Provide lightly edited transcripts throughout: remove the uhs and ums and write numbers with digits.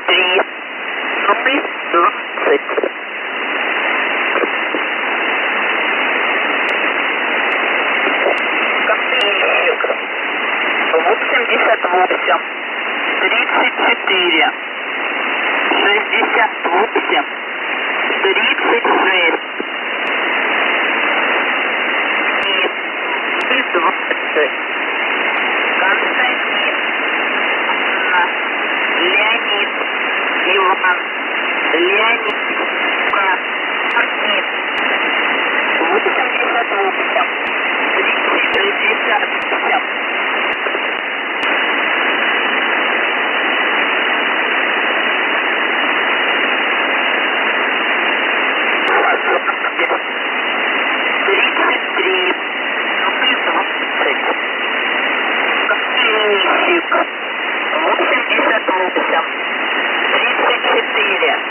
33 020. Копейщик 88 34 68 36 и 20. Константин, Анна, Леонид, Иван, Леонид, Максим 88 367. Копейщик 88 34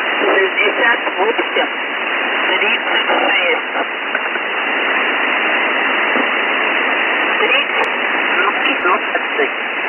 68 36 30 020.